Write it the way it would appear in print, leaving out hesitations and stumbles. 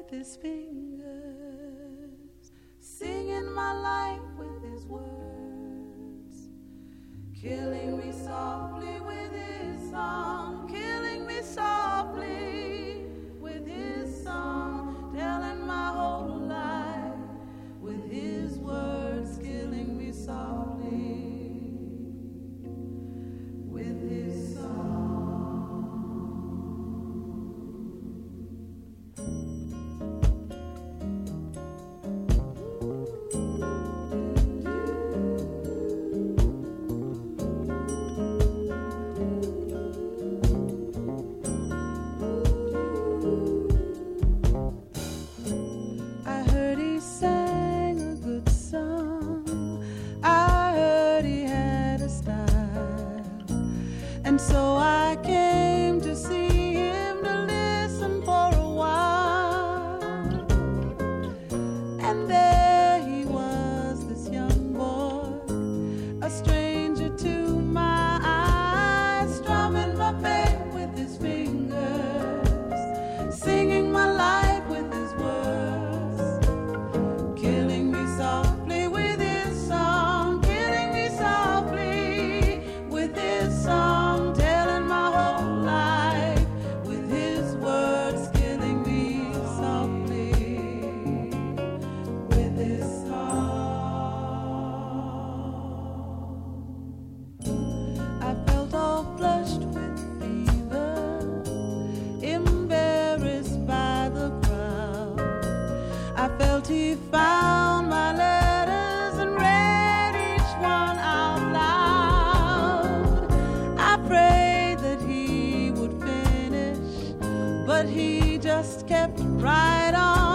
with his fingers, singing my life with his words, killing me softly with his song, killing me softly with his song, telling my whole life with his words, killing me softly with his song. So I came to see him, to listen for a while. And there he was, this young boy, a stranger to my eyes, strumming my faith with his fingers, singing my life with his words, killing me softly with his song, killing me softly with his song. He found my letters and read each one out loud. I prayed that he would finish, but he just kept right on.